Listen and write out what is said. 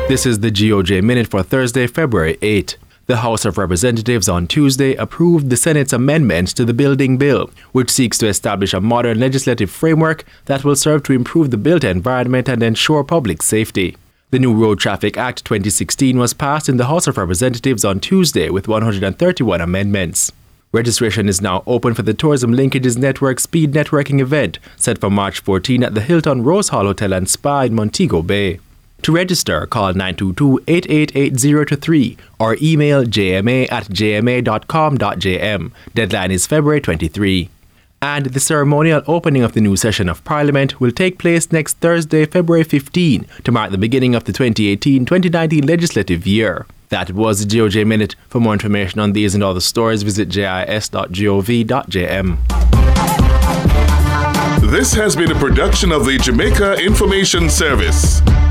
This is the GOJ Minute for Thursday, February 8. The House of Representatives on Tuesday approved the Senate's amendments to the Building Bill, which seeks to establish a modern legislative framework that will serve to improve the built environment and ensure public safety. The new Road Traffic Act 2016 was passed in the House of Representatives on Tuesday with 131 amendments. Registration is now open for the Tourism Linkages Network Speed Networking event set for March 14 at the Hilton Rose Hall Hotel and Spa in Montego Bay. To register, call 922-8880-3 or email jma@jma.com.jm. Deadline is February 23. And the ceremonial opening of the new session of Parliament will take place next Thursday, February 15, to mark the beginning of the 2018-2019 legislative year. That was the GOJ Minute. For more information on these and other stories, visit jis.gov.jm. This has been a production of the Jamaica Information Service.